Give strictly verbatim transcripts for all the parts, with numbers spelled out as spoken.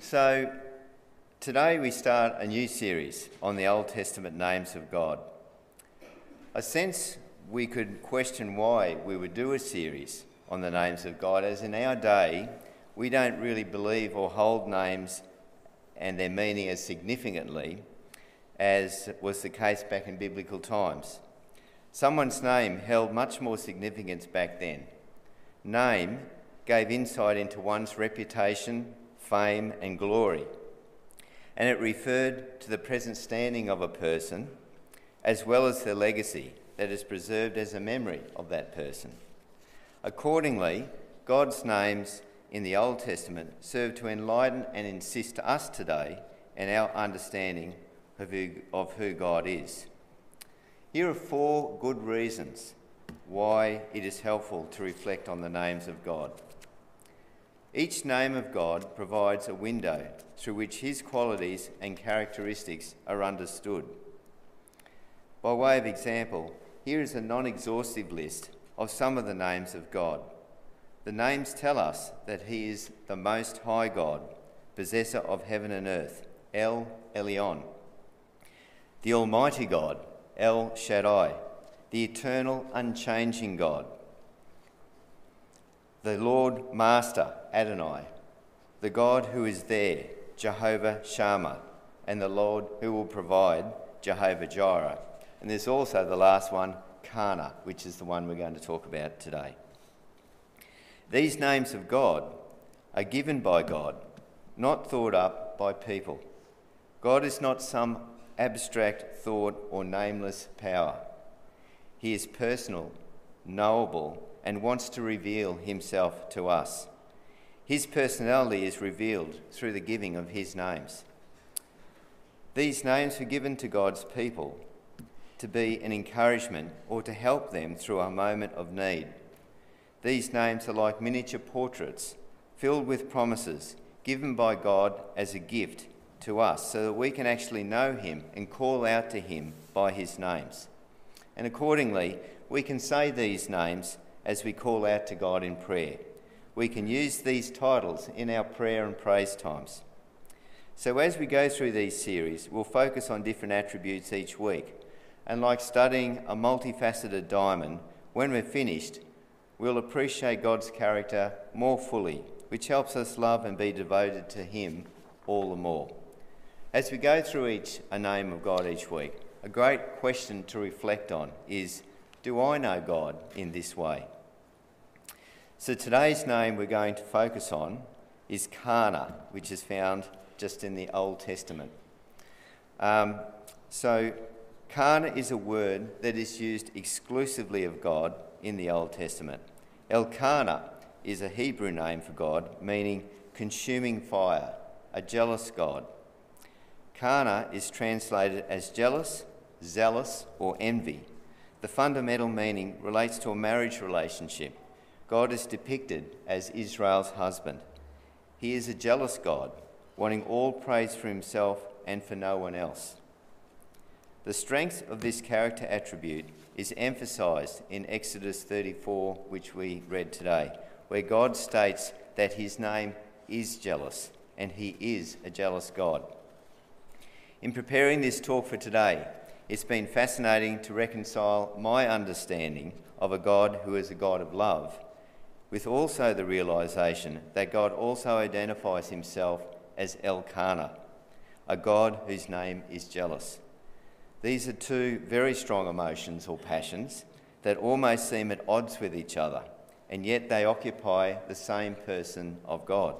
So today we start a new series on the Old Testament names of God. I sense we could question why we would do a series on the names of God, as in our day we don't really believe or hold names and their meaning as significantly as was the case back in biblical times. Someone's name held much more significance back then. Name gave insight into one's reputation, fame and glory, and it referred to the present standing of a person as well as their legacy that is preserved as a memory of that person. Accordingly, God's names in the Old Testament serve to enlighten and insist to us today in our understanding of who, of who God is. Here are four good reasons why it is helpful to reflect on the names of God. Each name of God provides a window through which his qualities and characteristics are understood. By way of example, here is a non-exhaustive list of some of the names of God. The names tell us that he is the Most High God, possessor of heaven and earth, El Elyon. The Almighty God, El Shaddai. The eternal, unchanging God. The Lord Master, Adonai. The God who is there, Jehovah Shammah. And the Lord who will provide, Jehovah Jireh. And there's also the last one, Kana, which is the one we're going to talk about today. These names of God are given by God, not thought up by people. God is not some abstract thought or nameless power. He is personal, knowable, and wants to reveal himself to us. His personality is revealed through the giving of his names. These names were given to God's people to be an encouragement or to help them through a moment of need. These names are like miniature portraits filled with promises given by God as a gift to us so that we can actually know him and call out to him by his names. And accordingly, we can say these names as we call out to God in prayer. We can use these titles in our prayer and praise times. So as we go through these series, we'll focus on different attributes each week. And like studying a multifaceted diamond, when we're finished, we'll appreciate God's character more fully, which helps us love and be devoted to him all the more. As we go through each a name of God each week, a great question to reflect on is, do I know God in this way? So today's name we're going to focus on is Kana, which is found just in the Old Testament. Um, so Kana is a word that is used exclusively of God in the Old Testament. Elkanah is a Hebrew name for God, meaning consuming fire, a jealous God. Kana is translated as jealous, zealous, or envy. The fundamental meaning relates to a marriage relationship. God is depicted as Israel's husband. He is a jealous God, wanting all praise for himself and for no one else. The strength of this character attribute is emphasised in Exodus thirty-four, which we read today, where God states that his name is jealous and he is a jealous God. In preparing this talk for today, it's been fascinating to reconcile my understanding of a God who is a God of love with also the realisation that God also identifies himself as Elkanah, a God whose name is jealous. These are two very strong emotions or passions that almost seem at odds with each other, and yet they occupy the same person of God.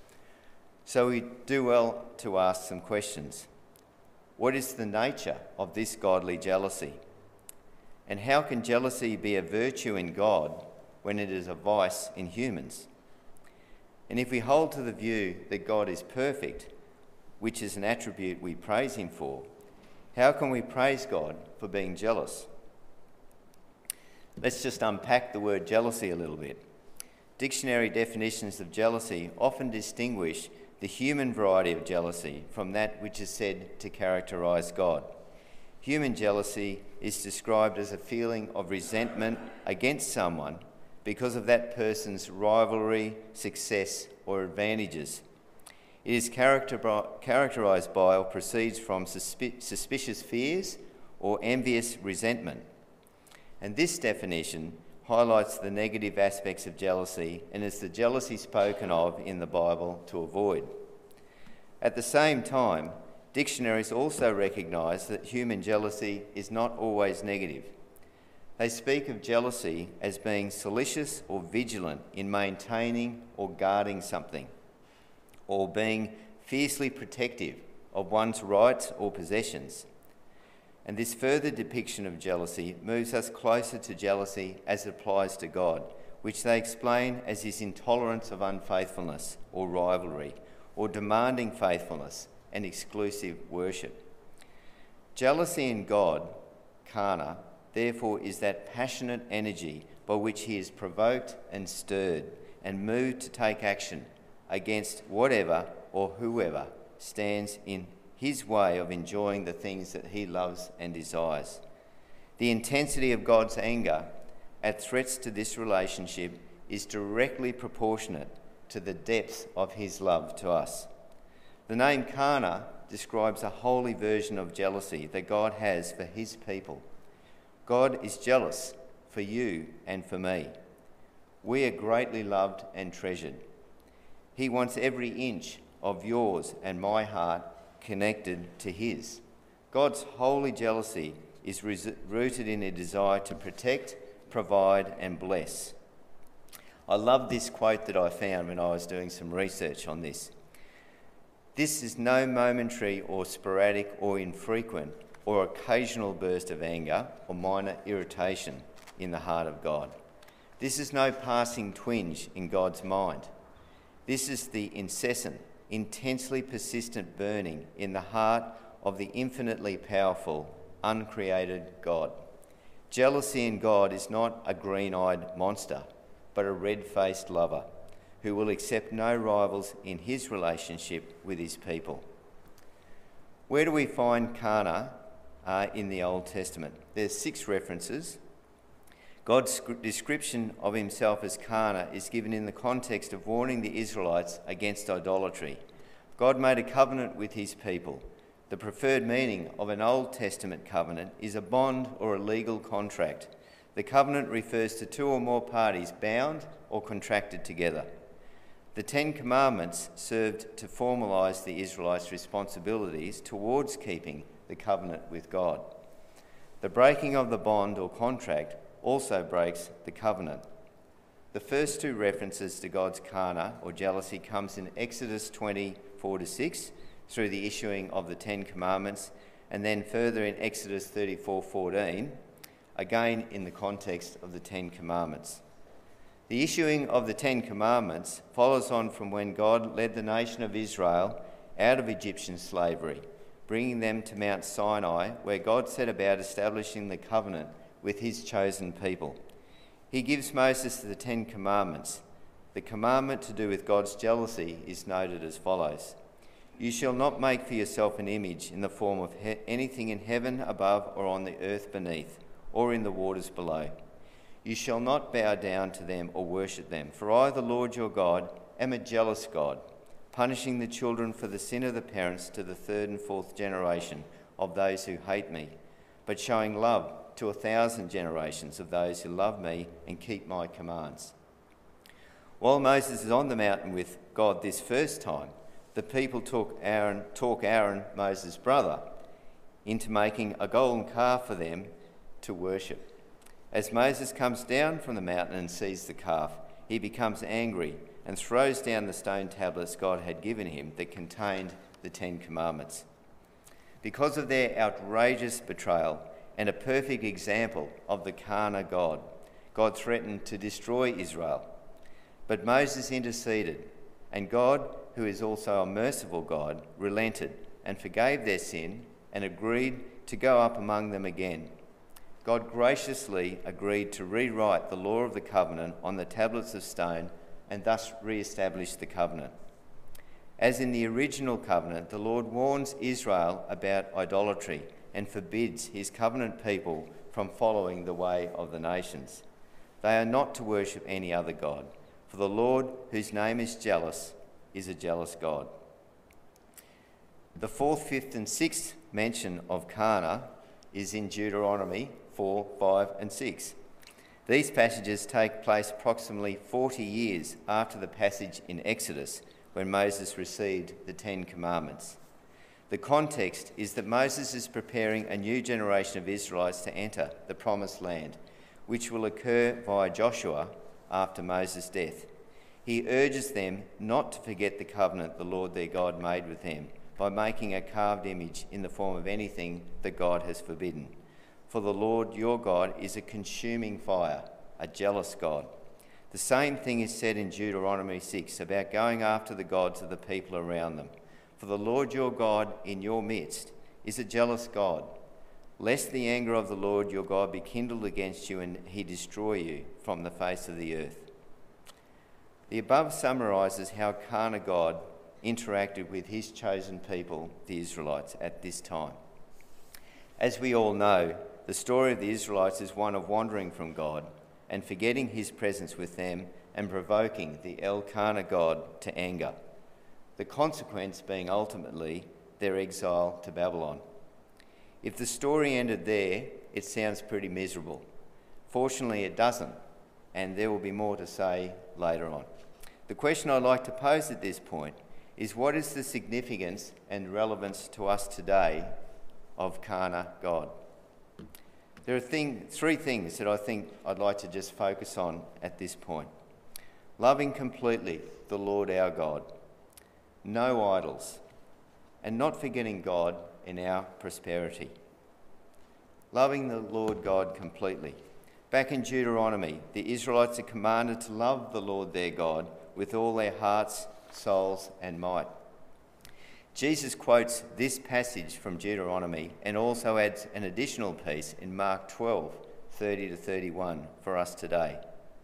So we do well to ask some questions. What is the nature of this godly jealousy? And how can jealousy be a virtue in God when it is a vice in humans? And if we hold to the view that God is perfect, which is an attribute we praise him for, how can we praise God for being jealous? Let's just unpack the word jealousy a little bit. Dictionary definitions of jealousy often distinguish the human variety of jealousy from that which is said to characterise God. Human jealousy is described as a feeling of resentment against someone because of that person's rivalry, success, or advantages. It is character- characterised by or proceeds from suspi- suspicious fears or envious resentment. And this definition highlights the negative aspects of jealousy and is the jealousy spoken of in the Bible to avoid. At the same time, dictionaries also recognise that human jealousy is not always negative. They speak of jealousy as being solicitous or vigilant in maintaining or guarding something, or being fiercely protective of one's rights or possessions. And this further depiction of jealousy moves us closer to jealousy as it applies to God, which they explain as his intolerance of unfaithfulness or rivalry, or demanding faithfulness and exclusive worship. Jealousy in God, kana, therefore is that passionate energy by which he is provoked and stirred and moved to take action against whatever or whoever stands in his way of enjoying the things that he loves and desires. The intensity of God's anger at threats to this relationship is directly proportionate to the depth of his love to us. The name kana describes a holy version of jealousy that God has for his people. God is jealous for you and for me. We are greatly loved and treasured. He wants every inch of yours and my heart connected to his. God's holy jealousy is rooted in a desire to protect, provide and bless. I love this quote that I found when I was doing some research on this. This is no momentary or sporadic or infrequent or occasional burst of anger or minor irritation in the heart of God. This is no passing twinge in God's mind. This is the incessant, intensely persistent burning in the heart of the infinitely powerful, uncreated God. Jealousy in God is not a green-eyed monster, but a red-faced lover who will accept no rivals in his relationship with his people. Where do we find kana uh, in the Old Testament? There's six references. God's description of himself as kana is given in the context of warning the Israelites against idolatry. God made a covenant with his people. The preferred meaning of an Old Testament covenant is a bond or a legal contract. The covenant refers to two or more parties bound or contracted together. The Ten Commandments served to formalise the Israelites' responsibilities towards keeping the covenant with God. The breaking of the bond or contract also breaks the covenant. The first two references to God's kana or jealousy comes in Exodus twenty-four to six through the issuing of the Ten Commandments, and then further in Exodus thirty-four fourteen, again in the context of the Ten Commandments. The issuing of the Ten Commandments follows on from when God led the nation of Israel out of Egyptian slavery, bringing them to Mount Sinai, where God set about establishing the covenant with his chosen people. He gives Moses the Ten Commandments. The commandment to do with God's jealousy is noted as follows: You shall not make for yourself an image in the form of he- anything in heaven above or on the earth beneath or in the waters below. You shall not bow down to them or worship them, for I, the Lord your God, am a jealous God, punishing the children for the sin of the parents to the third and fourth generation of those who hate me, but showing love to a thousand generations of those who love me and keep my commands. While Moses is on the mountain with God this first time, the people took Aaron, talk Aaron, Moses' brother, into making a golden calf for them to worship. As Moses comes down from the mountain and sees the calf, he becomes angry and throws down the stone tablets God had given him that contained the Ten Commandments. Because of their outrageous betrayal and a perfect example of the kana God, God threatened to destroy Israel. But Moses interceded, and God, who is also a merciful God, relented and forgave their sin and agreed to go up among them again. God graciously agreed to rewrite the law of the covenant on the tablets of stone and thus re-establish the covenant. As in the original covenant, the Lord warns Israel about idolatry and forbids his covenant people from following the way of the nations. They are not to worship any other God, for the Lord, whose name is jealous, is a jealous God. The fourth, fifth and sixth mention of Cana is in Deuteronomy four, five and six. These passages take place approximately forty years after the passage in Exodus when Moses received the Ten Commandments. The context is that Moses is preparing a new generation of Israelites to enter the Promised Land, which will occur via Joshua after Moses' death. He urges them not to forget the covenant the Lord their God made with them by making a carved image in the form of anything that God has forbidden. For the Lord your God is a consuming fire, a jealous God. The same thing is said in Deuteronomy six about going after the gods of the people around them. For the Lord your God in your midst is a jealous God, lest the anger of the Lord your God be kindled against you and he destroy you from the face of the earth. The above summarises how Cana God interacted with his chosen people, the Israelites, at this time. As we all know, the story of the Israelites is one of wandering from God and forgetting his presence with them and provoking the Elkanah God to anger, the consequence being ultimately their exile to Babylon. If the story ended there, it sounds pretty miserable. Fortunately, it doesn't, and there will be more to say later on. The question I'd like to pose at this point is, what is the significance and relevance to us today of Cana God? There are thing, three things that I think I'd like to just focus on at this point. Loving completely the Lord our God, no idols, and not forgetting God in our prosperity. Loving the Lord God completely. Back in Deuteronomy, the Israelites are commanded to love the Lord their God with all their hearts, souls and might. Jesus quotes this passage from Deuteronomy and also adds an additional piece in Mark twelve, thirty to thirty-one for us today.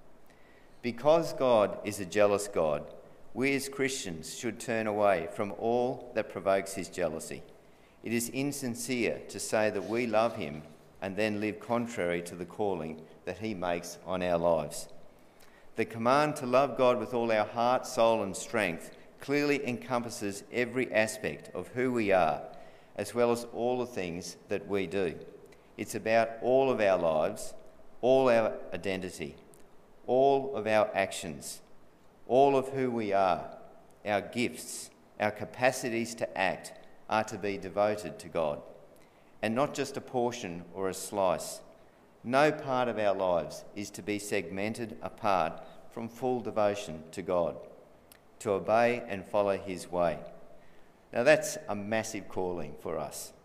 Because God is a jealous God, we as Christians should turn away from all that provokes his jealousy. It is insincere to say that we love him and then live contrary to the calling that he makes on our lives. The command to love God with all our heart, soul and strength clearly encompasses every aspect of who we are, as well as all the things that we do. It's about all of our lives, all our identity, all of our actions, all of who we are, our gifts, our capacities to act are to be devoted to God, and not just a portion or a slice. No part of our lives is to be segmented apart from full devotion to God, to obey and follow his way. Now that's a massive calling for us.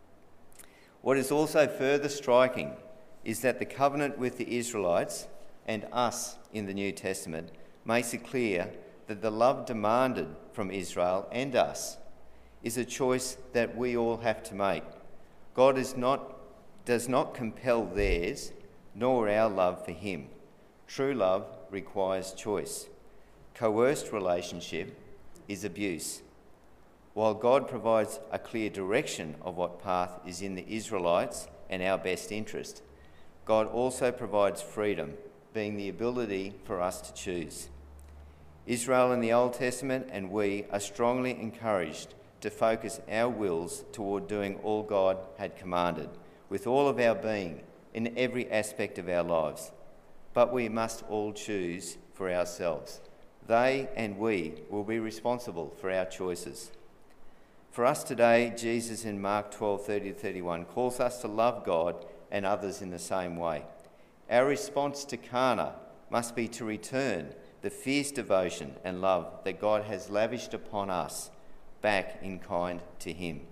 What is also further striking is that the covenant with the Israelites and us in the New Testament makes it clear that the love demanded from Israel and us is a choice that we all have to make. God is not, does not compel theirs, nor our love for him. True love requires choice. Coerced relationship is abuse. While God provides a clear direction of what path is in the Israelites and our best interest, God also provides freedom, being the ability for us to choose. Israel in the Old Testament and we are strongly encouraged to focus our wills toward doing all God had commanded, with all of our being, in every aspect of our lives. But we must all choose for ourselves. They and we will be responsible for our choices. For us today, Jesus in Mark twelve, thirty to thirty-one calls us to love God and others in the same way. Our response to Cana must be to return the fierce devotion and love that God has lavished upon us back in kind to him.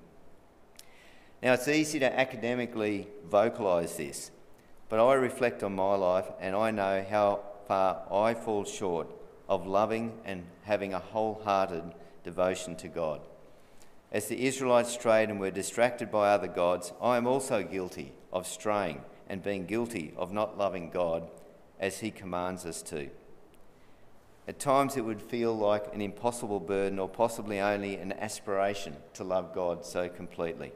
Now, it's easy to academically vocalise this, but I reflect on my life and I know how far I fall short of loving and having a wholehearted devotion to God. As the Israelites strayed and were distracted by other gods, I am also guilty of straying and being guilty of not loving God as he commands us to. At times it would feel like an impossible burden or possibly only an aspiration to love God so completely.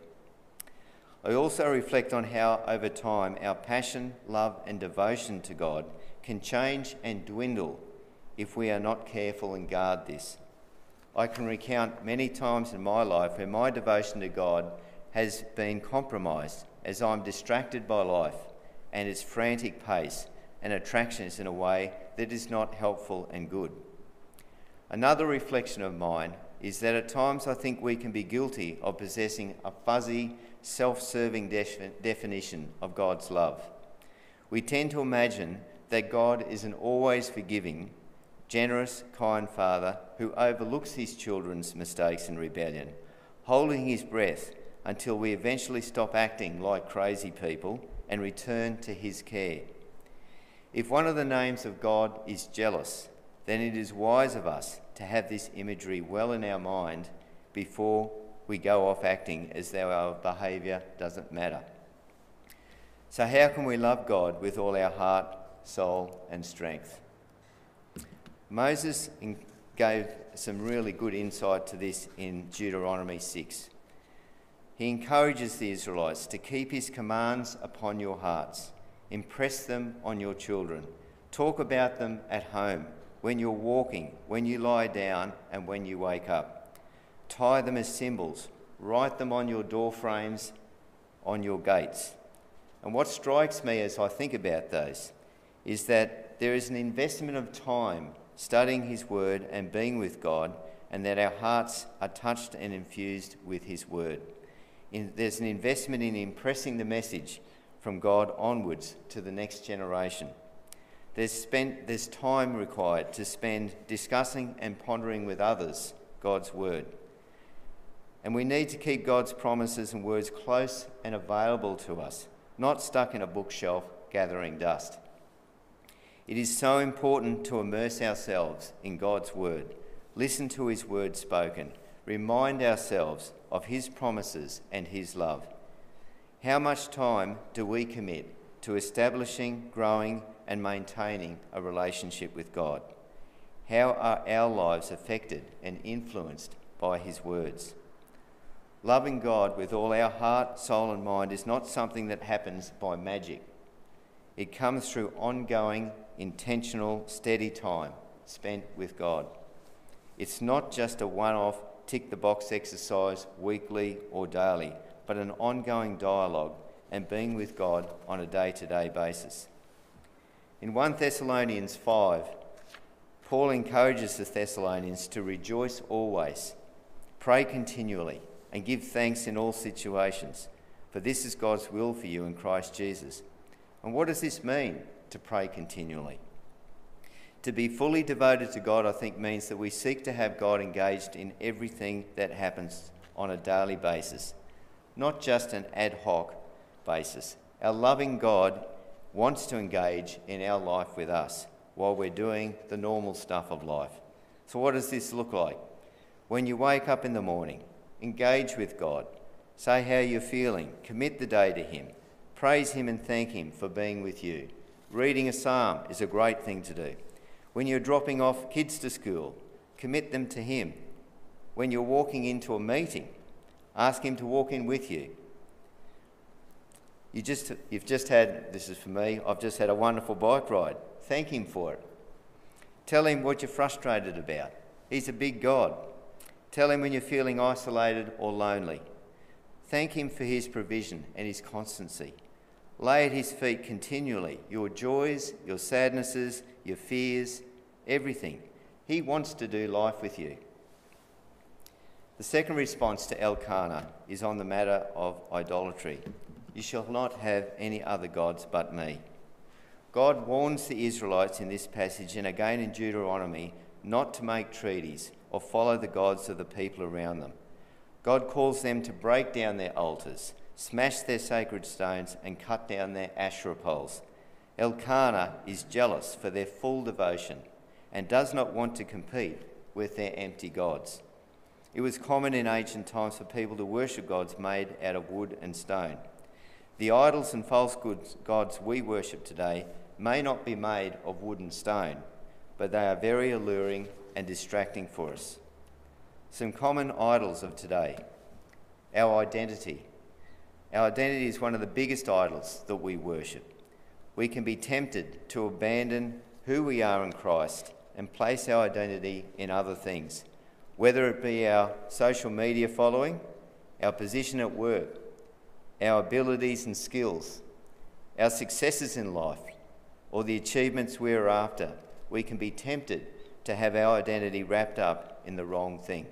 I also reflect on how over time our passion, love and devotion to God can change and dwindle if we are not careful and guard this. I can recount many times in my life where my devotion to God has been compromised as I'm distracted by life and its frantic pace and attractions in a way that is not helpful and good. Another reflection of mine is that at times I think we can be guilty of possessing a fuzzy, self-serving def- definition of God's love. We tend to imagine that God is an always forgiving, generous, kind Father who overlooks his children's mistakes and rebellion, holding his breath until we eventually stop acting like crazy people and return to his care. If one of the names of God is jealous, then it is wise of us to have this imagery well in our mind before we go off acting as though our behaviour doesn't matter. So how can we love God with all our heart, soul and strength? Moses gave some really good insight to this in Deuteronomy six. He encourages the Israelites to keep his commands upon your hearts, impress them on your children, talk about them at home, when you're walking, when you lie down and when you wake up. Tie them as symbols, write them on your door frames, on your gates. And what strikes me as I think about those is that there is an investment of time studying his word and being with God, and that our hearts are touched and infused with his word. In, there's an investment in impressing the message from God onwards to the next generation. There's, spent, there's time required to spend discussing and pondering with others God's word. And we need to keep God's promises and words close and available to us, not stuck in a bookshelf gathering dust. It is so important to immerse ourselves in God's word, listen to his word spoken, remind ourselves of his promises and his love. How much time do we commit to establishing, growing and maintaining a relationship with God? How are our lives affected and influenced by his words? Loving God with all our heart, soul and mind is not something that happens by magic. It comes through ongoing, intentional, steady time spent with God. It's not just a one-off tick-the-box exercise weekly or daily, but an ongoing dialogue and being with God on a day-to-day basis. In First Thessalonians five, Paul encourages the Thessalonians to rejoice always, pray continually, and give thanks in all situations, for this is God's will for you in Christ Jesus. And what does this mean, to pray continually? To be fully devoted to God, I think, means that we seek to have God engaged in everything that happens on a daily basis, not just an ad hoc basis. Our loving God wants to engage in our life with us while we're doing the normal stuff of life. So what does this look like? When you wake up in the morning, engage with God. Say how you're feeling. Commit the day to him. Praise him and thank him for being with you. Reading a psalm is a great thing to do. When you're dropping off kids to school, commit them to him. When you're walking into a meeting, ask him to walk in with you. You just, you've just had, this is for me, I've just had a wonderful bike ride. Thank him for it. Tell him what you're frustrated about. He's a big God. Tell him when you're feeling isolated or lonely. Thank him for his provision and his constancy. Lay at his feet continually your joys, your sadnesses, your fears, everything. He wants to do life with you. The second response to Elkanah is on the matter of idolatry. You shall not have any other gods but me. God warns the Israelites in this passage and again in Deuteronomy not to make treaties or follow the gods of the people around them. God calls them to break down their altars, smash their sacred stones and cut down their Asherah poles. Elkanah is jealous for their full devotion and does not want to compete with their empty gods. It was common in ancient times for people to worship gods made out of wood and stone. The idols and false gods we worship today may not be made of wood and stone, but they are very alluring and distracting for us. Some common idols of today. Our identity. Our identity is one of the biggest idols that we worship. We can be tempted to abandon who we are in Christ and place our identity in other things. whether it be our social media following, our position at work, our abilities and skills, our successes in life, or the achievements we are after, we can be tempted to have our identity wrapped up in the wrong thing.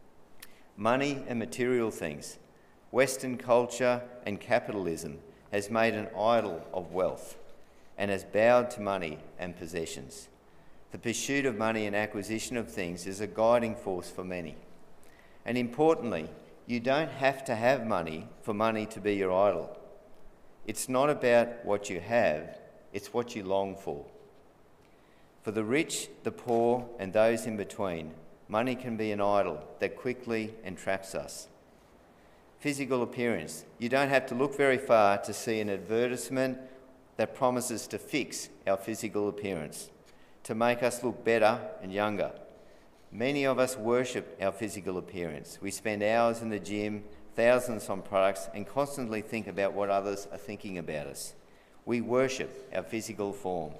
Money and material things, Western culture and capitalism has made an idol of wealth and has bowed to money and possessions. The pursuit of money and acquisition of things is a guiding force for many. And importantly, you don't have to have money for money to be your idol. It's not about what you have, it's what you long for. For the rich, the poor, and those in between, money can be an idol that quickly entraps us. Physical appearance. You don't have to look very far to see an advertisement that promises to fix our physical appearance, to make us look better and younger. Many of us worship our physical appearance. We spend hours in the gym, thousands on products, and constantly think about what others are thinking about us. We worship our physical form.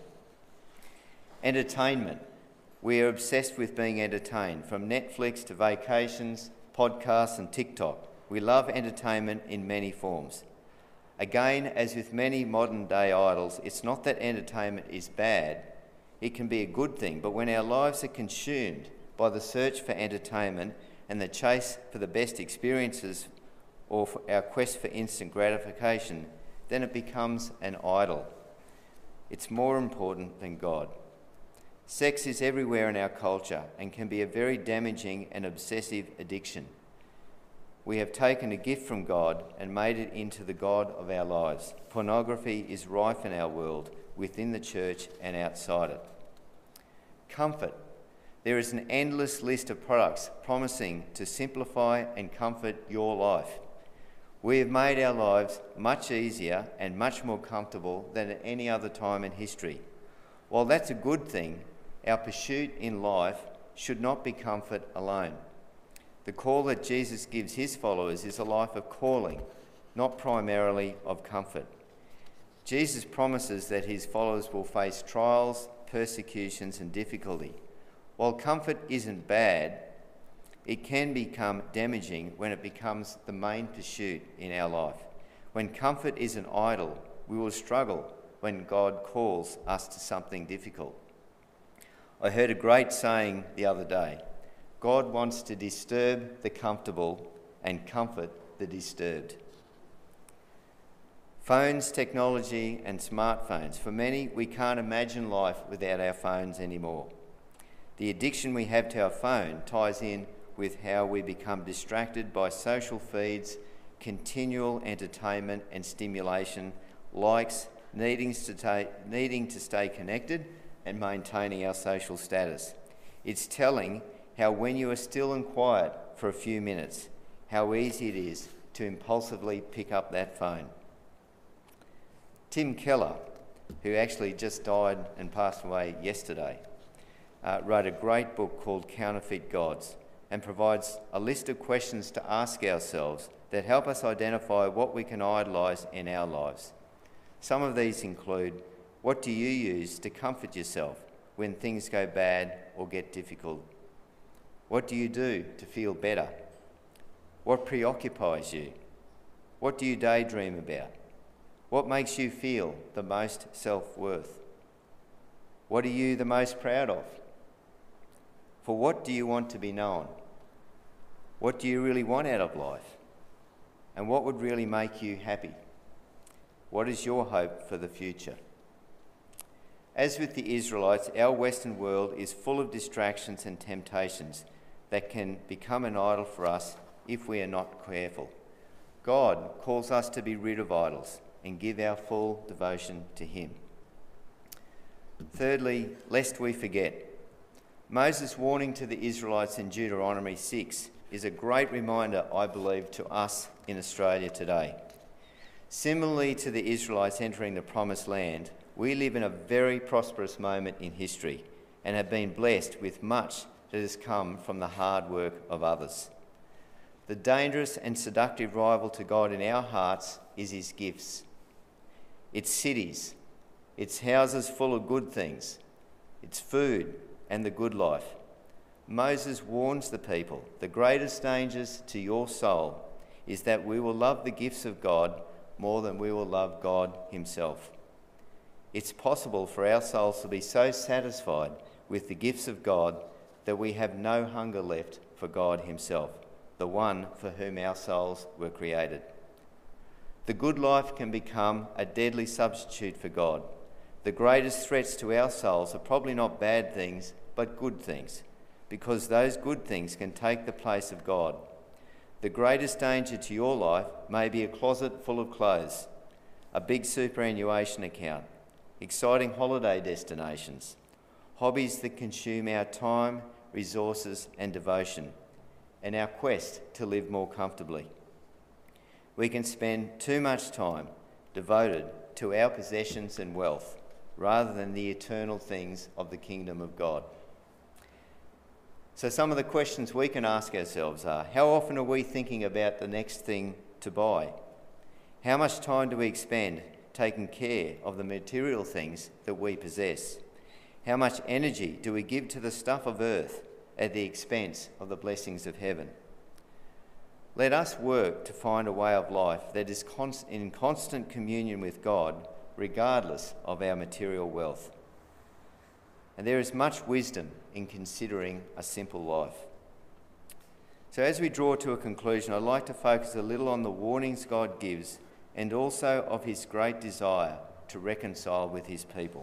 Entertainment. We are obsessed with being entertained, from Netflix to vacations, podcasts and TikTok. We love entertainment in many forms. Again, as with many modern day idols, it's not that entertainment is bad. It can be a good thing, but when our lives are consumed by the search for entertainment and the chase for the best experiences or for our quest for instant gratification, then it becomes an idol. It's more important than God. Sex is everywhere in our culture and can be a very damaging and obsessive addiction. We have taken a gift from God and made it into the God of our lives. Pornography is rife in our world, within the church and outside it. Comfort. There is an endless list of products promising to simplify and comfort your life. We have made our lives much easier and much more comfortable than at any other time in history. While that's a good thing, our pursuit in life should not be comfort alone. The call that Jesus gives his followers is a life of calling, not primarily of comfort. Jesus promises that his followers will face trials, persecutions and difficulty. While comfort isn't bad, it can become damaging when it becomes the main pursuit in our life. When comfort is an idol, we will struggle when God calls us to something difficult. I heard a great saying the other day: God wants to disturb the comfortable and comfort the disturbed. Phones, technology and smartphones. For many, we can't imagine life without our phones anymore. The addiction we have to our phone ties in with how we become distracted by social feeds, continual entertainment and stimulation, likes, needing to, ta- needing to stay connected and maintaining our social status. It's telling how when you are still and quiet for a few minutes, how easy it is to impulsively pick up that phone. Tim Keller, who actually just died and passed away yesterday, uh, wrote a great book called Counterfeit Gods and provides a list of questions to ask ourselves that help us identify what we can idolise in our lives. Some of these include: what do you use to comfort yourself when things go bad or get difficult? What do you do to feel better? What preoccupies you? What do you daydream about? What makes you feel the most self-worth? What are you the most proud of? For what do you want to be known? What do you really want out of life? And what would really make you happy? What is your hope for the future? As with the Israelites, our Western world is full of distractions and temptations that can become an idol for us if we are not careful. God calls us to be rid of idols and give our full devotion to him. Thirdly, lest we forget. Moses' warning to the Israelites in Deuteronomy six is a great reminder, I believe, to us in Australia today. Similarly to the Israelites entering the Promised Land, we live in a very prosperous moment in history and have been blessed with much that has come from the hard work of others. The dangerous and seductive rival to God in our hearts is his gifts. It's cities, it's houses full of good things, it's food and the good life. Moses warns the people, the greatest dangers to your soul is that we will love the gifts of God more than we will love God himself. It's possible for our souls to be so satisfied with the gifts of God that we have no hunger left for God himself, the one for whom our souls were created. The good life can become a deadly substitute for God. The greatest threats to our souls are probably not bad things, but good things, because those good things can take the place of God. The greatest danger to your life may be a closet full of clothes, a big superannuation account, exciting holiday destinations, hobbies that consume our time, resources and devotion, and our quest to live more comfortably. We can spend too much time devoted to our possessions and wealth rather than the eternal things of the kingdom of God. So some of the questions we can ask ourselves are, how often are we thinking about the next thing to buy? How much time do we expend taking care of the material things that we possess? How much energy do we give to the stuff of earth at the expense of the blessings of heaven? Let us work to find a way of life that is const- in constant communion with God, regardless of our material wealth. And there is much wisdom in considering a simple life. So as we draw to a conclusion, I'd like to focus a little on the warnings God gives and also of his great desire to reconcile with his people.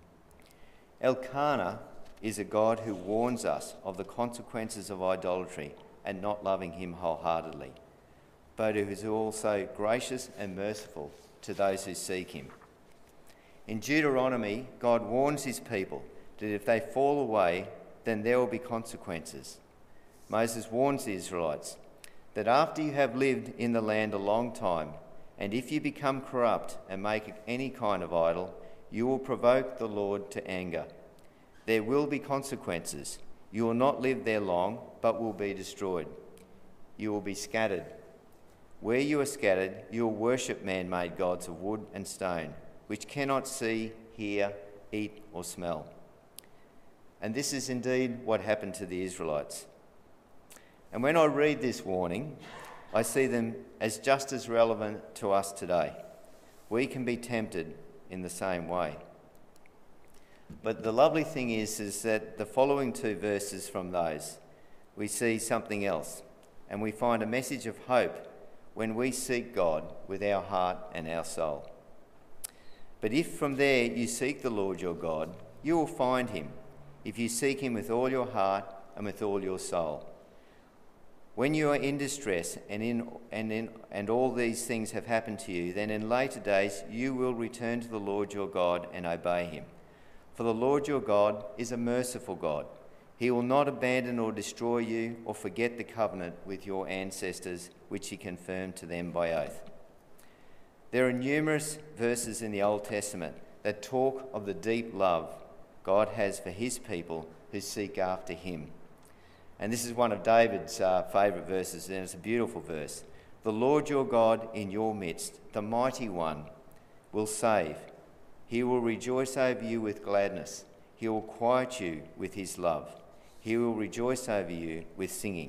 Elkanah is a God who warns us of the consequences of idolatry and not loving him wholeheartedly, but who is also gracious and merciful to those who seek him. In Deuteronomy, God warns his people that if they fall away, then there will be consequences. Moses warns the Israelites that after you have lived in the land a long time, and if you become corrupt and make any kind of idol, you will provoke the Lord to anger. There will be consequences. You will not live there long, but will be destroyed. You will be scattered. Where you are scattered, you will worship man-made gods of wood and stone, which cannot see, hear, eat, or smell. And this is indeed what happened to the Israelites. And when I read this warning, I see them as just as relevant to us today. We can be tempted in the same way. But the lovely thing is, is that the following two verses from those, we see something else, and we find a message of hope when we seek God with our heart and our soul. But if from there you seek the Lord your God, you will find him, if you seek him with all your heart and with all your soul. When you are in distress and in and in and all these things have happened to you, then in later days you will return to the Lord your God and obey him. For the Lord your God is a merciful God. He will not abandon or destroy you or forget the covenant with your ancestors, which he confirmed to them by oath. There are numerous verses in the Old Testament that talk of the deep love God has for his people who seek after him. And this is one of David's uh, favourite verses, and it's a beautiful verse. The Lord your God in your midst, the mighty one, will save. He will rejoice over you with gladness. He will quiet you with his love. He will rejoice over you with singing.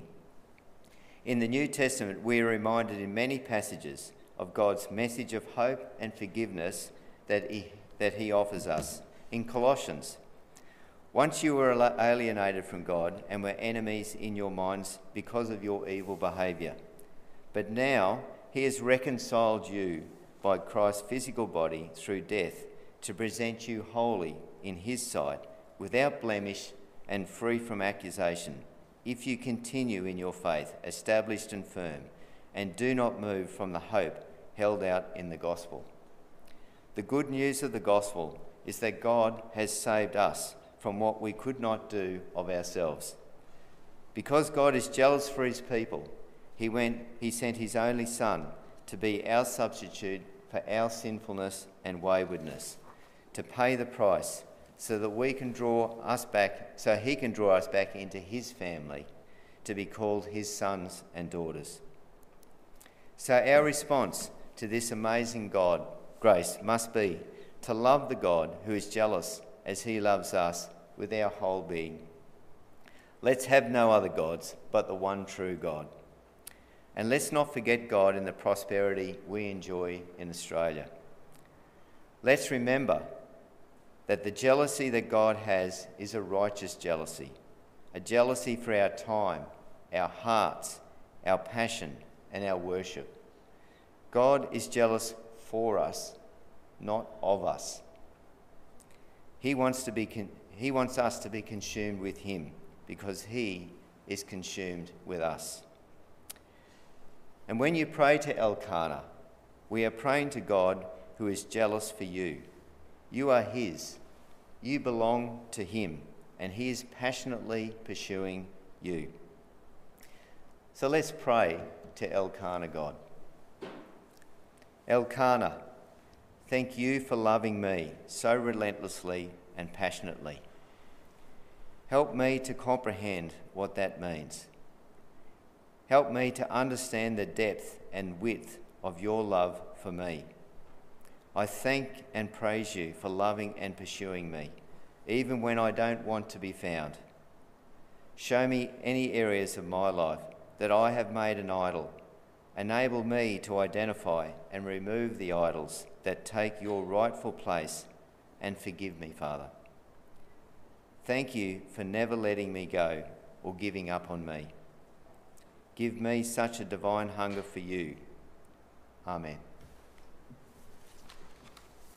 In the New Testament, we are reminded in many passages of God's message of hope and forgiveness that he, that he offers us. In Colossians, once you were alienated from God and were enemies in your minds because of your evil behaviour. But now he has reconciled you by Christ's physical body through death to present you holy in his sight, without blemish and free from accusation, if you continue in your faith, established and firm, and do not move from the hope held out in the gospel. The good news of the gospel is that God has saved us from what we could not do of ourselves. Because God is jealous for his people, he went, he sent his only Son to be our substitute for our sinfulness and waywardness, to pay the price so that we can draw us back, so he can draw us back into his family, to be called his sons and daughters. So our response to this amazing God, grace, must be to love the God who is jealous as he loves us with our whole being. Let's have no other gods but the one true God. And let's not forget God in the prosperity we enjoy in Australia. Let's remember that the jealousy that God has is a righteous jealousy, a jealousy for our time, our hearts, our passion, and our worship. God is jealous for us, not of us. He wants to be con- he wants us to be consumed with him because he is consumed with us. And when you pray to Elkanah, we are praying to God who is jealous for you. You are his. You belong to him, and he is passionately pursuing you. So let's pray to Elkanah God. Elkanah, thank you for loving me so relentlessly and passionately. Help me to comprehend what that means. Help me to understand the depth and width of your love for me. I thank and praise you for loving and pursuing me, even when I don't want to be found. Show me any areas of my life that I have made an idol. Enable me to identify and remove the idols that take your rightful place, and forgive me, Father. Thank you for never letting me go or giving up on me. Give me such a divine hunger for you. Amen.